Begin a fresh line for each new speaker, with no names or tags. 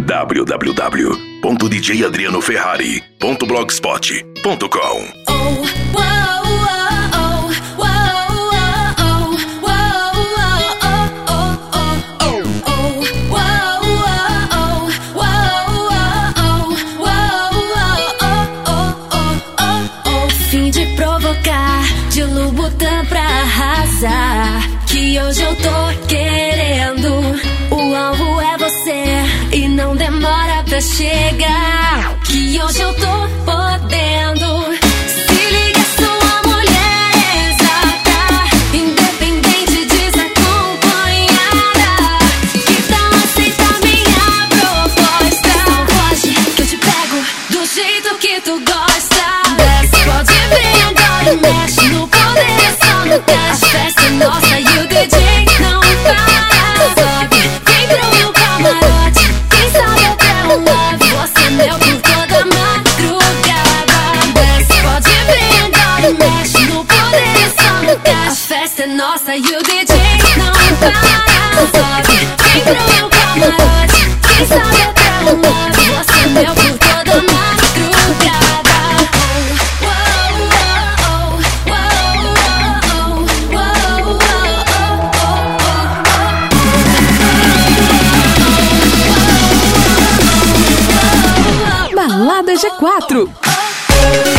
www.djadrianoferrari.blogspot.com.
Fim de provocar, de Louboutin pra arrasar, que hoje eu tô querendo. O alvo é você e não demora pra chegar, que hoje eu tô podendo. Se liga, sou a mulher exata, independente, desacompanhada, que tal aceitar minha proposta? Pode que eu te pego do jeito que tu gosta. Pode vir agora, mexe no poder, é só no teste. A festa é nossa e o DJ não para. Sobe, vem pro meu camarote, quem sabe até um love. Você é meu por toda madrugada. Desce, pode vir agora, mexe no poder, é só no teste. A festa é nossa e o DJ não para. Sobe, vem pro meu camarote, quem sabe até um love. Você é meu por toda madrugada.
Balada G4.